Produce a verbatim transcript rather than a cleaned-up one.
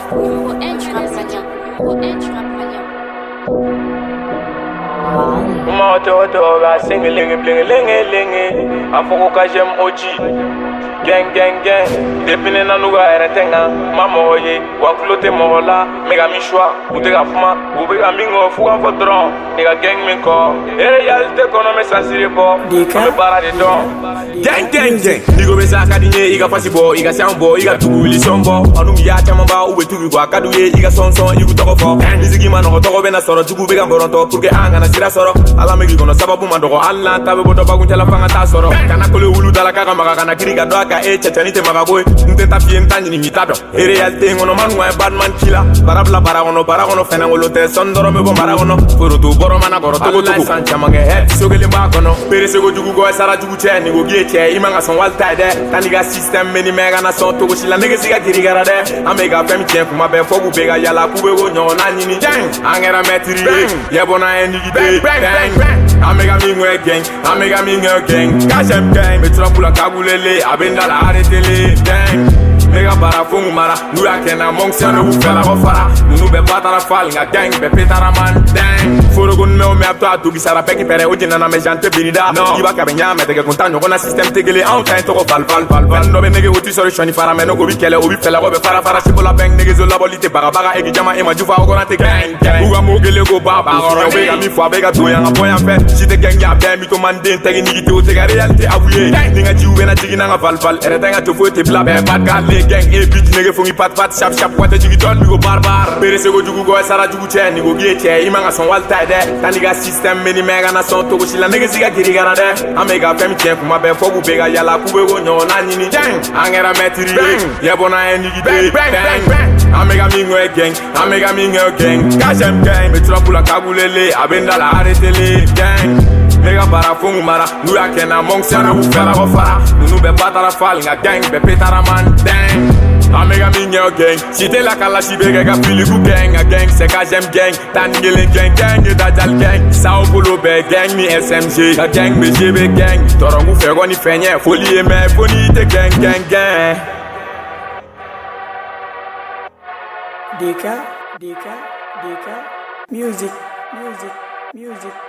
Nouveau edge rap malien. Nouveau edge rap malien. Moto va single ling bling ling ling. Afoko ka j'aime O G. Gang gang gang. Depuis na nuga erentenga. Mama oye. Waklote mola. Mega mi choix. Ute ka fuma. Ube ka mingo fuga fotron. Nigga gang min ko. Ere yalte kono me sansire ko. Me para de don. Gang gang gang. Nigo be sa kadinye iga fasi bo. Iga sound bo. Iga tugu ili sombo. Anu mi ya chama ba ube tugu kwa kaduye. Iga son son. Igu toko fo. Nizigi mano toko bena soro. Tugu bega mboronto. Purke anga na sira soro. Ala megi kono sababu mandoko. Alla tabe bodo bagun tela fanga ta soro. Kana kole ulu dala kaka maka kana kiriga do aka e chachanite maka boy. Nte tapie ntanyi ni mitado. Ere yalte ngono manu wa badman killer. Barabla baragono baragono fenangolo te sondoro me bo baragono. Furu tu boro mana goro to to sancha mange head. Sogele mbakono. Pere sego jugu go sara jugu che ni go gieche. Imanga son walta de. Taniga system meni mega na son to go shila nege siga kirigara de. Amega femi chen kuma be fogu bega yala kube go nyo na nyini. Angera metri. Yebona eni gide. Bang bang. Amega mingwe gang. Amega mingwe gang. Kashem gang. Metra pula kagulele. Abenda la aretele. Gang. Mega bara fungu mara. Nura kena mong sero ufela go fara. Nunu be patara fal. Nga gang be petara man. Dang. Foro gun me o me apto atu gisara peki pere ojina na me jante binida. No. Iba kabenya me tege kontanyo gona system tegele. An tain toko fal fal fal fal. No be nege uti sori shoni fara. Me no go bi kele obi fela go be fara fara. Shibola bang nege zola bolite baga baga. Egi jama ema jufa ogona te gang gang. Uga mogele go baba. Oro bega mi fwa bega to yanga boy en fait. Si te gang ya ben mi to man den tege nigi te o tega realite avouye. Ninga jiwe na jigi na fal fal. Ere tenga te fo te bla be bad gal le gang e beat nege fongi pat pat sharp sharp kwate jigi don mi go barbar. Pere se go jugu go sara jugu che ni go gieche. Imanga son walta de. Taniga system meni mega na son to go shila nege siga kirigara de. Amega femi chen kuma be fogu bega yala kube go nyo na nyini. Angera metri. Yebona eni gide. Bang bang bang. Amega mingwe gang. Amega mingwe gang. Kashem gang. Metra pula kagulele. Abenda la aretele. Gang. Mega bara fungu mara. Nura kena mong sero ufela go fara. Nunu be patara fal. Nga gang be petara man. Dang. Amega mingwe gang. Site la kala shibega ga filigu gang. A gang se ka jem gang. Tangele gang gang. E dajal gang. Sao Paulo be gang mi S M G. A gang me G B gang. Torongu fego ni fenye. Folie me foni te gang gang gang. Deka, Deka, Deka, music, music, music.